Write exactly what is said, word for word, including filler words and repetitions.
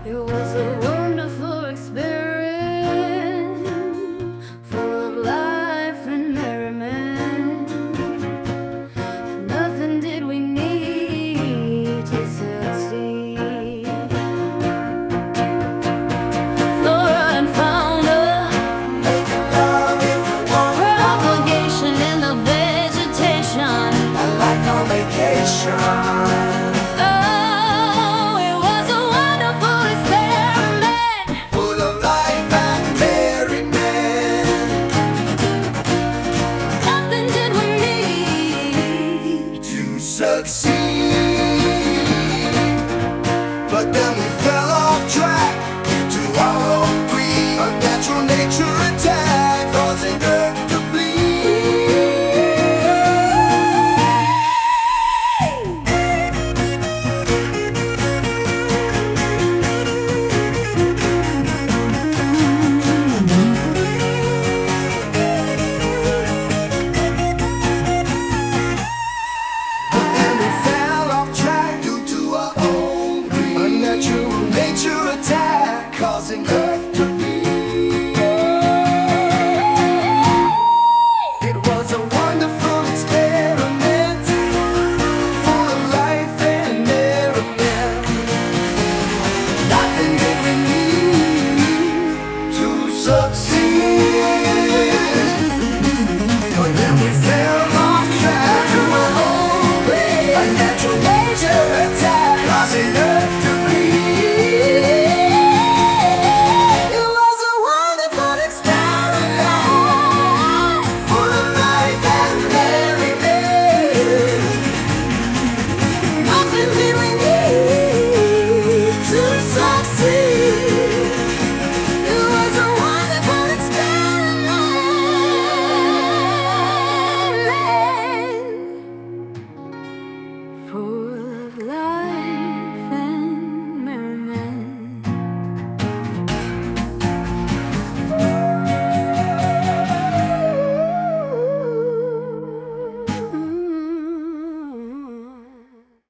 It was a wonderful experience, full of life and merriment. Nothing did we need to succeed. Flora and fauna, propagation in the vegetation, a life on vacation. Succeed, but then we fell off track due to our own greed, a natural nature attack causing earth to nature attack causing